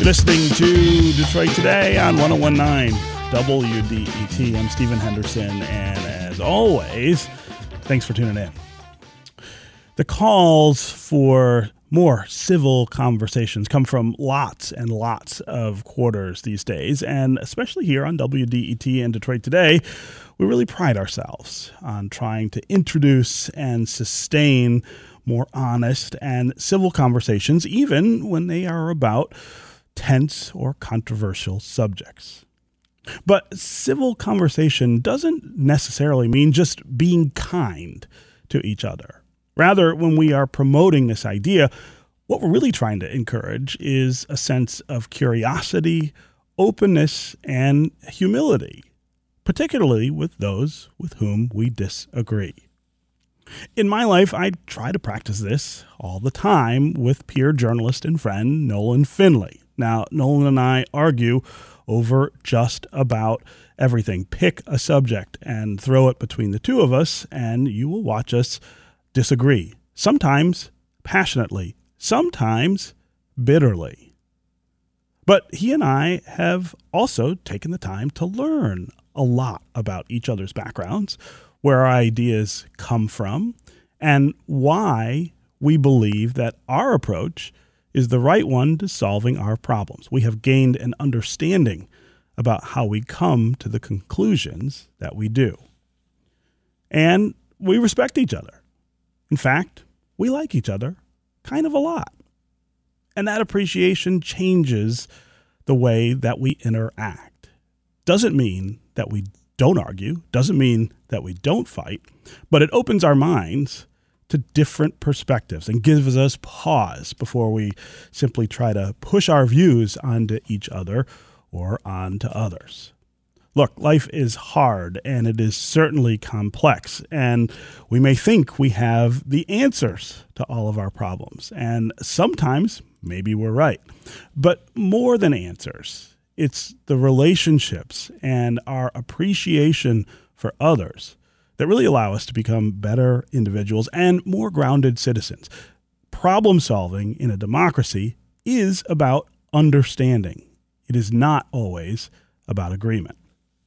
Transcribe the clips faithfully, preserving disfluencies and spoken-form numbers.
listening to Detroit Today on one oh one point nine W D E T. I'm Stephen Henderson, and as always, thanks for tuning in. The calls for more civil conversations come from lots and lots of quarters these days, and especially here on W D E T and Detroit Today, we really pride ourselves on trying to introduce and sustain more honest and civil conversations, even when they are about tense or controversial subjects. But civil conversation doesn't necessarily mean just being kind to each other. Rather, when we are promoting this idea, what we're really trying to encourage is a sense of curiosity, openness, and humility, particularly with those with whom we disagree. In my life, I try to practice this all the time with peer journalist and friend Nolan Finley. Now, Nolan and I argue over just about everything. Pick a subject and throw it between the two of us, and you will watch us disagree. Sometimes passionately, sometimes bitterly. But he and I have also taken the time to learn a lot about each other's backgrounds, where our ideas come from, and why we believe that our approach is the right one to solving our problems. We have gained an understanding about how we come to the conclusions that we do. And we respect each other. In fact, we like each other kind of a lot. And that appreciation changes the way that we interact. Doesn't mean that we don't argue, doesn't mean that we don't fight, but it opens our minds to different perspectives and gives us pause before we simply try to push our views onto each other or onto others. Look, life is hard, and it is certainly complex, and we may think we have the answers to all of our problems, and sometimes maybe we're right. But more than answers, it's the relationships and our appreciation for others that really allow us to become better individuals and more grounded citizens. Problem solving in a democracy is about understanding. It is not always about agreement.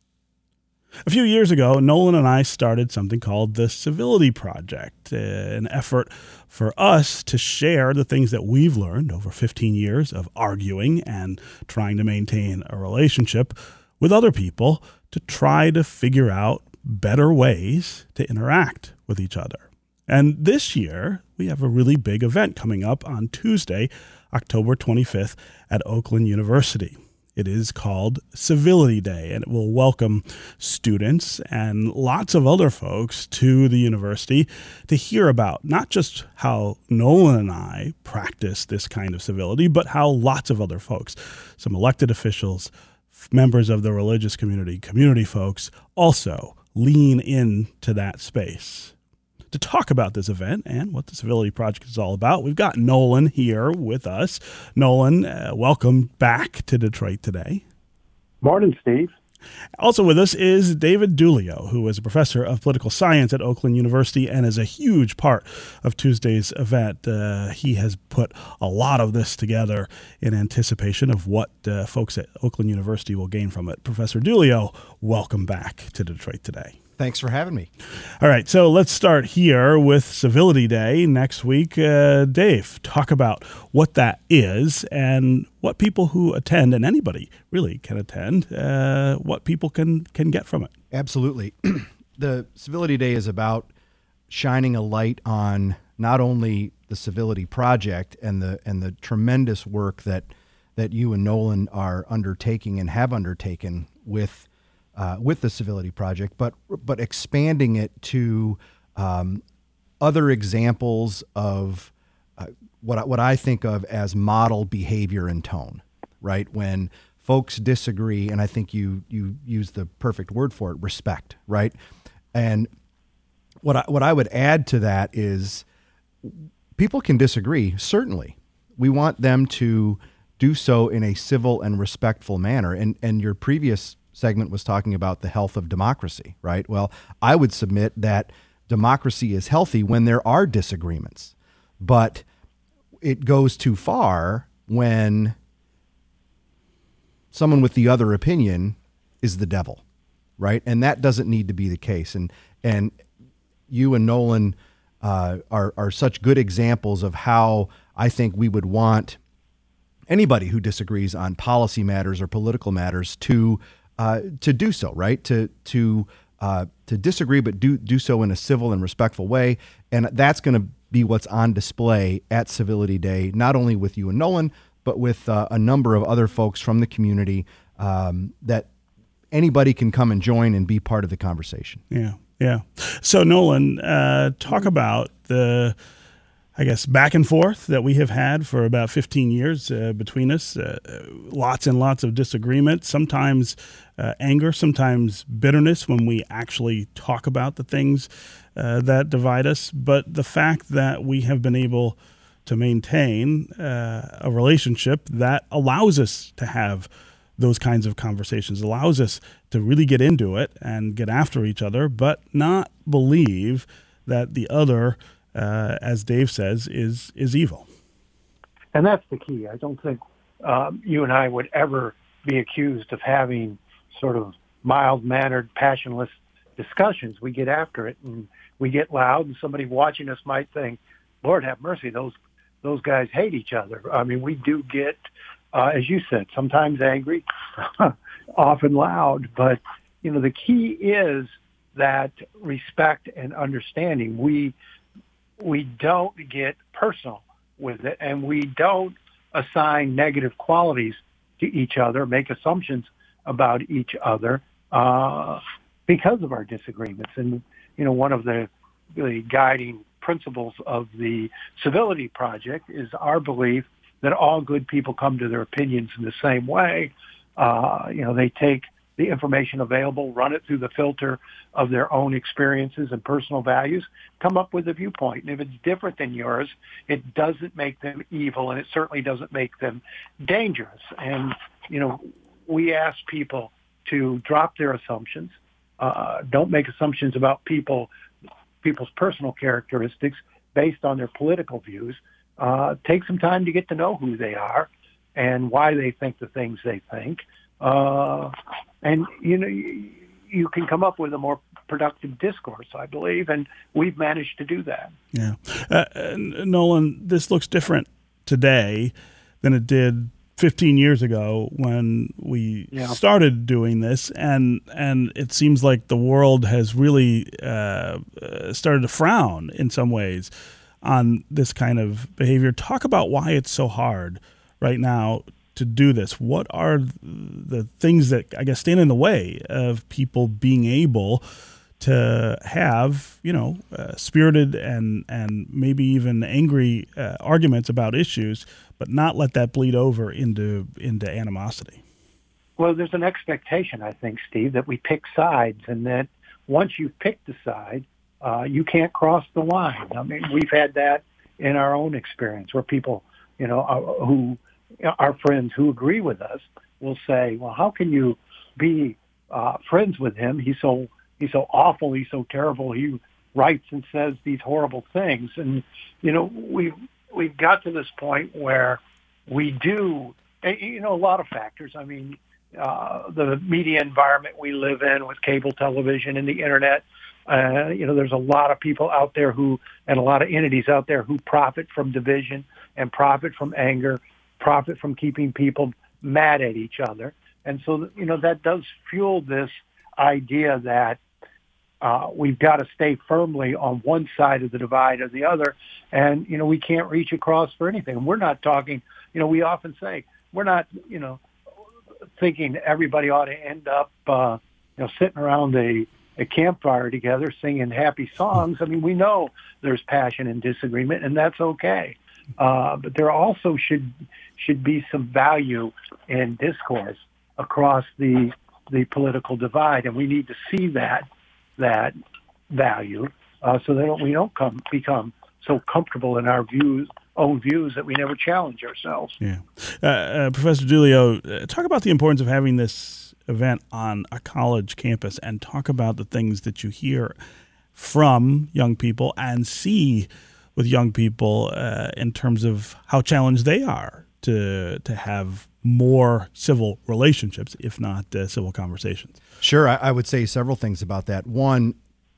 A few years ago, Nolan and I started something called the Civility Project, an effort for us to share the things that we've learned over fifteen years of arguing and trying to maintain a relationship with other people to try to figure out better ways to interact with each other. And this year, we have a really big event coming up on Tuesday, October twenty-fifth at Oakland University. It is called Civility Day, and it will welcome students and lots of other folks to the university to hear about not just how Nolan and I practice this kind of civility, but how lots of other folks, some elected officials, members of the religious community, community folks, also lean into that space. To talk about this event and what the Civility Project is all about, we've got Nolan here with us. Nolan, uh, welcome back to Detroit Today. Morning, Steve. Also with us is David Dulio, who is a professor of political science at Oakland University and is a huge part of Tuesday's event. Uh, he has put a lot of this together in anticipation of what uh, folks at Oakland University will gain from it. Professor Dulio, welcome back to Detroit Today. Thanks for having me. All right, so let's start here with Civility Day next week. Uh, Dave, talk about what that is and what people who attend, and anybody really can attend, uh, what people can, can get from it. Absolutely. The Civility Day is about shining a light on not only the Civility Project and the and the tremendous work that that you and Nolan are undertaking and have undertaken with Uh, with the Civility Project, but but expanding it to um, other examples of uh, what I, what I think of as model behavior and tone. Right, when folks disagree, and I think you you use the perfect word for it: respect. Right, and what I, what I would add to that is people can disagree. Certainly, we want them to do so in a civil and respectful manner. And and your previous segment was talking about the health of democracy, right? Well, I would submit that democracy is healthy when there are disagreements, but it goes too far when someone with the other opinion is the devil, right? And that doesn't need to be the case. And and you and Nolan uh, are are such good examples of how I think we would want anybody who disagrees on policy matters or political matters to uh, to do so, right? To to uh, to disagree, but do do so in a civil and respectful way. And that's going to be what's on display at Civility Day, not only with you and Nolan, but with uh, a number of other folks from the community um, that anybody can come and join and be part of the conversation. Yeah, yeah. So Nolan, uh, talk about the, I guess, back and forth that we have had for about fifteen years uh, between us. Uh, lots and lots of disagreement, sometimes uh, anger, sometimes bitterness when we actually talk about the things uh, that divide us. But the fact that we have been able to maintain uh, a relationship that allows us to have those kinds of conversations, allows us to really get into it and get after each other, but not believe that the other, uh, as Dave says, is is evil. And that's the key. I don't think um, you and I would ever be accused of having sort of mild-mannered, passionless discussions. We get after it, and we get loud, and somebody watching us might think, Lord have mercy, those those guys hate each other. I mean, we do get, uh, as you said, sometimes angry, often loud. But, you know, the key is that respect and understanding. We we don't get personal with it, and we don't assign negative qualities to each other, make assumptions about each other uh, because of our disagreements. And, you know, one of the, the guiding principles of the Civility Project is our belief that all good people come to their opinions in the same way. Uh, you know, they take the information available, run it through the filter of their own experiences and personal values, come up with a viewpoint. And if it's different than yours, it doesn't make them evil, and it certainly doesn't make them dangerous. And, you know, we ask people to drop their assumptions. Uh, don't make assumptions about people people's personal characteristics based on their political views. Uh, take some time to get to know who they are and why they think the things they think. Uh, and, you know, you, you can come up with a more productive discourse, I believe, and we've managed to do that. Yeah. Uh, Nolan, this looks different today than it did fifteen years ago when we yeah. started doing this, and and it seems like the world has really uh, started to frown in some ways on this kind of behavior. Talk about why it's so hard right now to do this. What are the things that, I guess, stand in the way of people being able to have, you know, uh, spirited and, and maybe even angry uh, arguments about issues, but not let that bleed over into into animosity? Well, there's an expectation, I think, Steve, that we pick sides, and that once you've picked a side, uh, you can't cross the line. I mean, we've had that in our own experience where people, you know, uh, who, our friends who agree with us will say, well, how can you be uh, friends with him? He's so He's so awful. He's so terrible. He writes and says these horrible things. And, you know, we've, we've got to this point where we do, you know, a lot of factors. I mean, uh, the media environment we live in with cable television and the Internet, uh, you know, there's a lot of people out there who, and a lot of entities out there who profit from division and profit from anger, profit from keeping people mad at each other. And so, you know, that does fuel this idea that Uh, we've got to stay firmly on one side of the divide or the other. And, you know, we can't reach across for anything. And we're not talking, you know, we often say, we're not, you know, thinking everybody ought to end up, uh, you know, sitting around a, a campfire together singing happy songs. I mean, we know there's passion and disagreement, and that's okay. Uh, but there also should should be some value in discourse across the the political divide, and we need to see that that value uh, so that we don't come become so comfortable in our views, own views, that we never challenge ourselves. Yeah, uh, uh, Professor DiLeo, uh, talk about the importance of having this event on a college campus, and talk about the things that you hear from young people and see with young people uh, in terms of how challenged they are to to have more civil relationships, if not uh, civil conversations? Sure. I, I would say several things about that. One,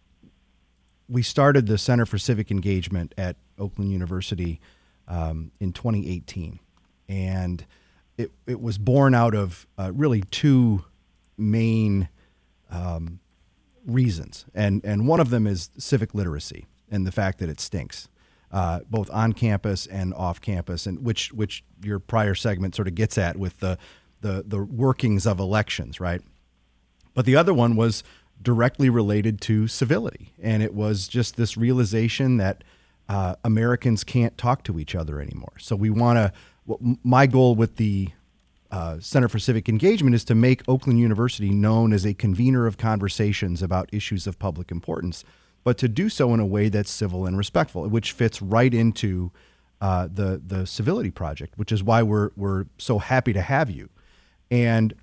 we started the Center for Civic Engagement at Oakland University um, in twenty eighteen, and it, it was born out of uh, really two main um, reasons, and and one of them is civic literacy and the fact that it stinks, uh, both on campus and off campus, and which which your prior segment sort of gets at with the the the workings of elections, right? But the other one was directly related to civility, and it was just this realization that uh, Americans can't talk to each other anymore. So we want to. My goal with the uh, Center for Civic Engagement is to make Oakland University known as a convener of conversations about issues of public importance, but to do so in a way that's civil and respectful, which fits right into uh, the the Civility Project, which is why we're we're so happy to have you. And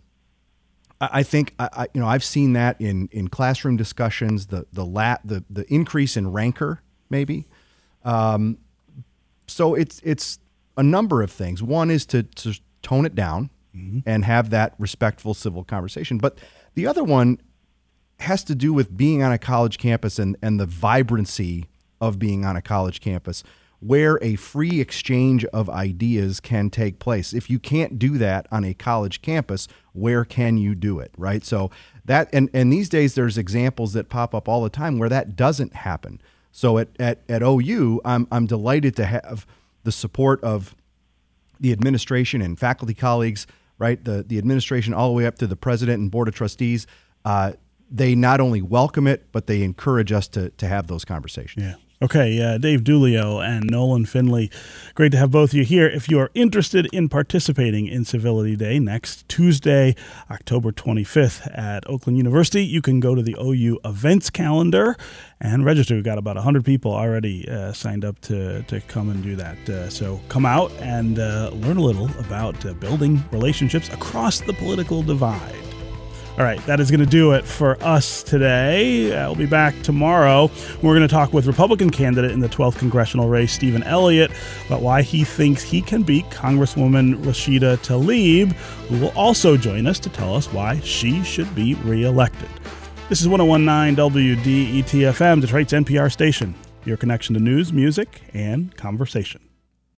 I think I, you know I've seen that in, in classroom discussions, the the la, the the increase in rancor maybe. Um, so it's it's a number of things. One is to to tone it down mm-hmm. and have that respectful civil conversation. But the other one has to do with being on a college campus and and the vibrancy of being on a college campus, where a free exchange of ideas can take place. If you can't do that on a college campus, where can you do it, right? So that, and, and these days there's examples that pop up all the time where that doesn't happen. So at, at, at O U, I'm, I'm delighted to have the support of the administration and faculty colleagues, right? The, the administration all the way up to the president and board of trustees. Uh, they not only welcome it, but they encourage us to, to have those conversations. Yeah. Okay, uh, Dave Dulio and Nolan Finley, great to have both of you here. If you are interested in participating in Civility Day next Tuesday, October twenty-fifth at Oakland University, you can go to the O U events calendar and register. We've got about one hundred people already uh, signed up to, to come and do that. Uh, so come out and uh, learn a little about uh, building relationships across the political divide. All right, that is going to do it for us today. I'll be back tomorrow. We're going to talk with Republican candidate in the twelfth congressional race, Stephen Elliott, about why he thinks he can beat Congresswoman Rashida Tlaib, who will also join us to tell us why she should be reelected. This is one oh one point nine W D E T F M, Detroit's N P R station, your connection to news, music, and conversation.